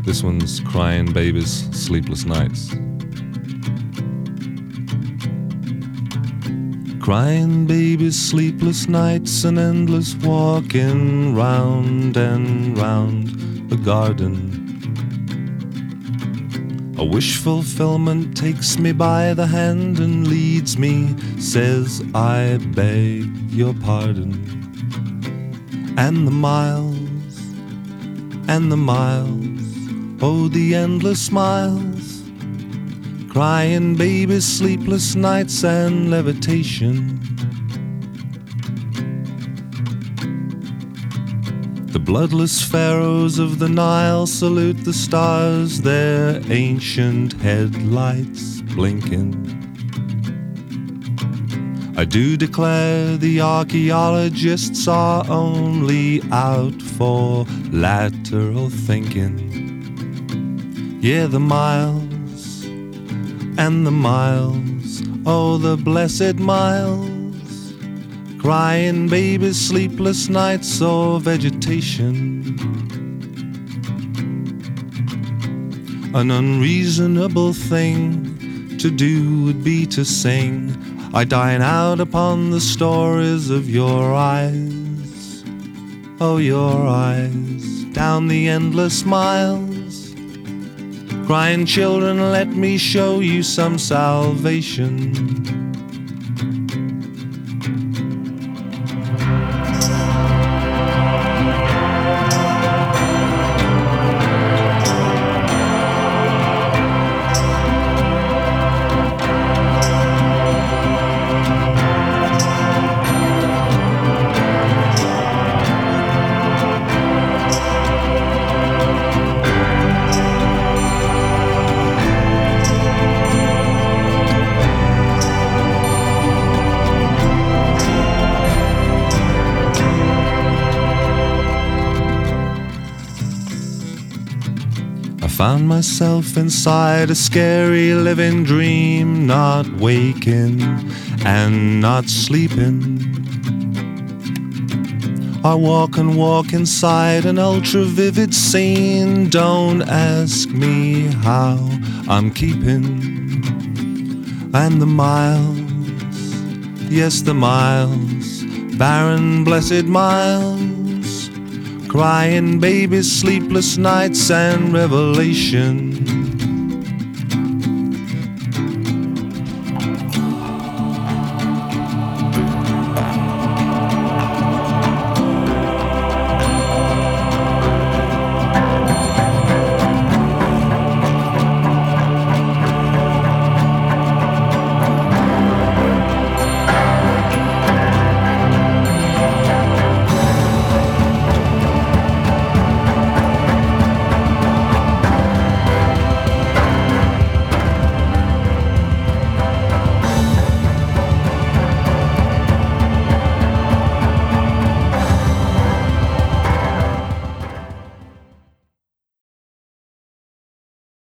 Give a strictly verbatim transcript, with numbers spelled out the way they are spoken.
This one's Crying Babies, Sleepless Nights. Crying babies, sleepless nights, and endless walking round and round the garden. A wish fulfillment takes me by the hand and leads me, says I beg your pardon. And the miles, and the miles, oh the endless miles. Crying babies, sleepless nights, and levitation. The bloodless pharaohs of the Nile salute the stars, their ancient headlights blinking. I do declare the archaeologists are only out for lateral thinking. Yeah, the miles and the miles, oh the blessed miles. Crying babies, sleepless nights, or vegetation. An unreasonable thing to do would be to sing. I dine out upon the stories of your eyes, oh your eyes, down the endless miles. Crying children, let me show you some salvation. Found myself inside a scary living dream, not waking and not sleeping. I walk and walk inside an ultra-vivid scene. Don't ask me how I'm keeping. And the miles, yes the miles, barren blessed miles. Crying babies, sleepless nights, and revelation.